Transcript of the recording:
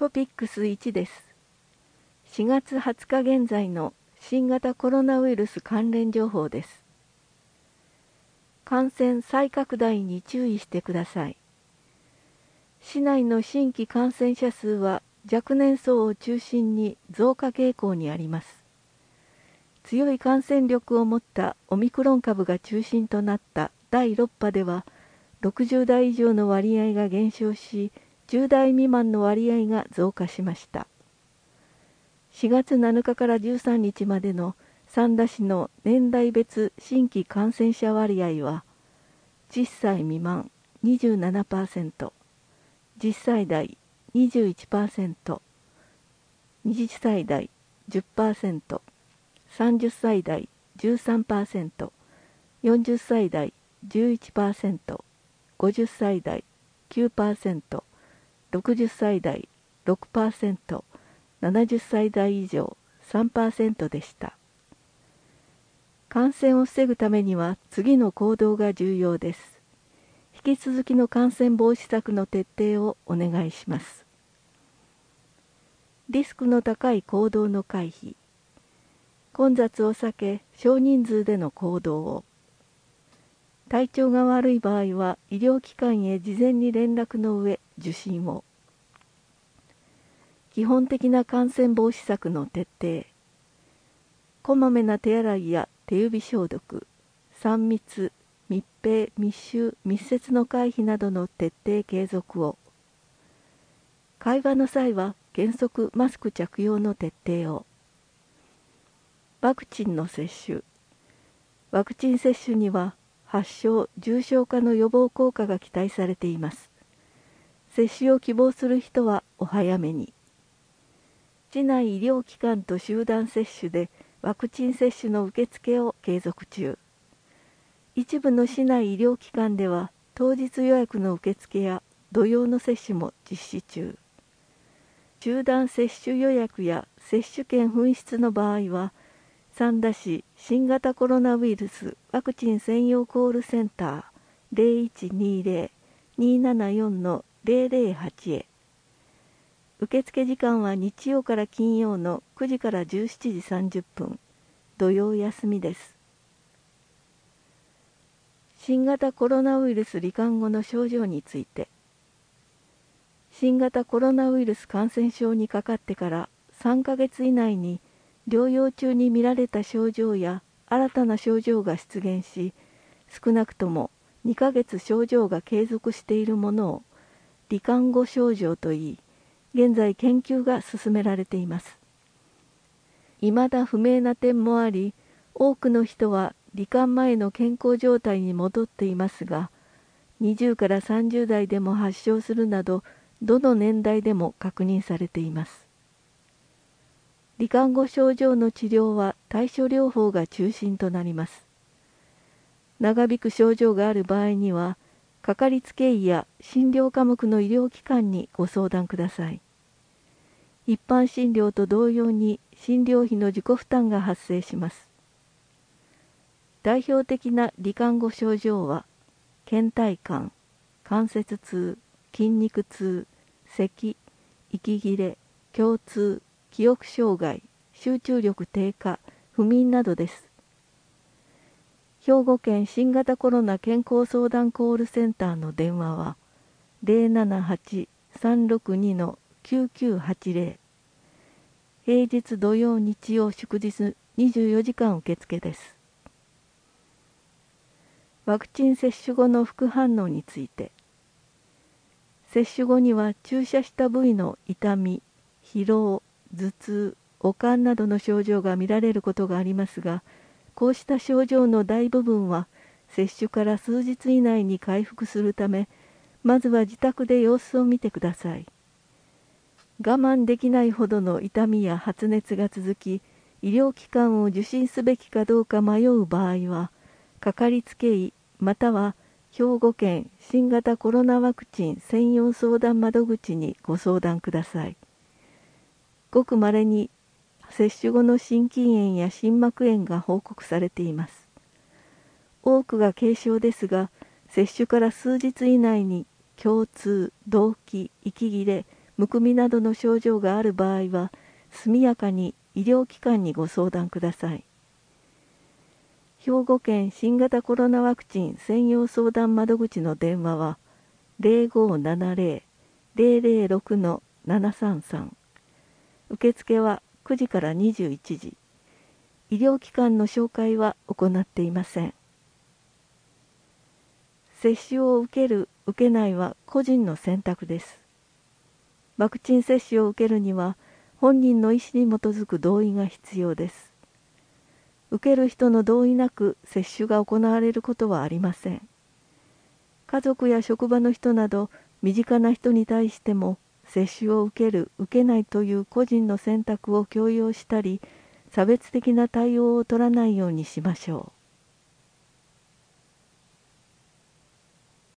トピックス1です。4月20日現在の新型コロナウイルス関連情報です。感染再拡大に注意してください。市内の新規感染者数は若年層を中心に増加傾向にあります。強い感染力を持ったオミクロン株が中心となった第6波では、60代以上の割合が減少し、10代未満の割合が増加しました。4月7日から13日までの三田市の年代別新規感染者割合は、10歳未満 27%、10歳代 21%、20歳代 10%、30歳代 13%、40歳代 11%、50歳代 9%、60歳代 6%、70歳代以上 3% でした。感染を防ぐためには次の行動が重要です。引き続きの感染防止策の徹底をお願いします。リスクの高い行動の回避。混雑を避け、少人数での行動を。体調が悪い場合は医療機関へ事前に連絡の上受診を。基本的な感染防止策の徹底。こまめな手洗いや手指消毒、3密、密閉、密集、密接の回避などの徹底継続を。会話の際は原則マスク着用の徹底を。ワクチンの接種。ワクチン接種には発症・重症化の予防効果が期待されています。接種を希望する人はお早めに。市内医療機関と集団接種でワクチン接種の受付を継続中。一部の市内医療機関では当日予約の受付や土曜の接種も実施中。集団接種予約や接種券紛失の場合は、三田市新型コロナウイルスワクチン専用コールセンター 0120-274-008 へ。受付時間は日曜から金曜の9時から17時30分、土曜休みです。新型コロナウイルス罹患後の症状について。新型コロナウイルス感染症にかかってから3ヶ月以内に療養中に見られた症状や新たな症状が出現し、少なくとも2ヶ月症状が継続しているものを罹患後症状といい、現在研究が進められています。未だ不明な点もあり、多くの人は罹患前の健康状態に戻っていますが、20から30代でも発症するなど、どの年代でも確認されています。罹患後症状の治療は対処療法が中心となります。長引く症状がある場合には、かかりつけ医や診療科目の医療機関にご相談ください。一般診療と同様に診療費の自己負担が発生します。代表的な罹患後症状は、倦怠感、関節痛、筋肉痛、咳、息切れ、胸痛、記憶障害、集中力低下、不眠などです。兵庫県新型コロナ健康相談コールセンターの電話は 078-362-9980。平日土曜日曜祝日24時間受付です。ワクチン接種後の副反応について。接種後には注射した部位の痛み、疲労、頭痛、悪寒などの症状が見られることがありますが、こうした症状の大部分は接種から数日以内に回復するため、まずは自宅で様子を見てください。我慢できないほどの痛みや発熱が続き、医療機関を受診すべきかどうか迷う場合は、かかりつけ医または兵庫県新型コロナワクチン専用相談窓口にご相談ください。ごく稀に接種後の心筋炎や心膜炎が報告されています。多くが軽症ですが、接種から数日以内に胸痛、動悸、息切れ、 むくみなどの症状がある場合は、速やかに医療機関にご相談ください。兵庫県新型コロナワクチン専用相談窓口の電話は 0570-006-733。受付は9時から21時。医療機関の紹介は行っていません。接種を受ける、受けないは個人の選択です。ワクチン接種を受けるには本人の意思に基づく同意が必要です。受ける人の同意なく接種が行われることはありません。家族や職場の人など身近な人に対しても接種を受ける、受けないという個人の選択を強要したり、差別的な対応を取らないようにしましょう。